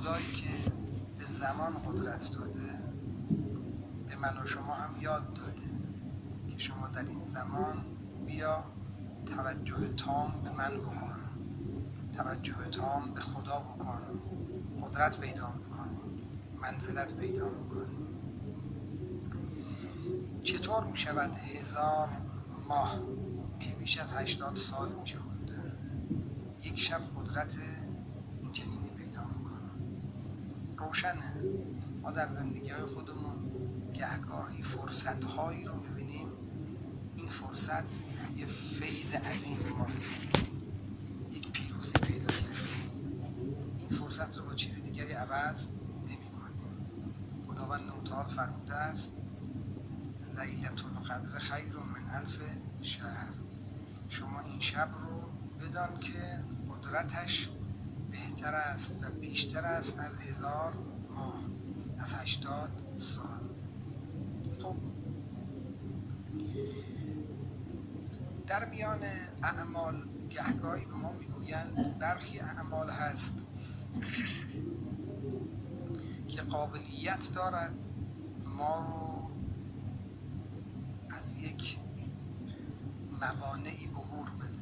خدایی که به زمان قدرت داده به من و شما هم یاد داده که شما در این زمان بیا توجه تام به من بکن، توجه تام به خدا بکن، قدرت پیدا میکنی، منزلت پیدا میکنی. چطور میشود 1000 ماه که بیش از 80 سال میشه در یک شب قدرت این چنینی پیدا میکنه؟ روشنه ما در زندگی های خودمون گهگاهی فرصت هایی رو میبینیم، این فرصت یه فیض عظیم به ما رسید، یک پیروزی پیدا کردیم، این فرصت رو با چیز دیگری عوض نمی کنیم. خداوند متعال فرموده است لیلة القدر خیر من 1000 شهر. شما این شب رو بدان که قدرتش بهتر است و بیشتر است از 1000 ماه، از 80 سال. خب در میان اعمال گهگاهی به ما میگویند برخی اعمال هست که قابلیت دارد ما رو از یک موانعی عبور بده.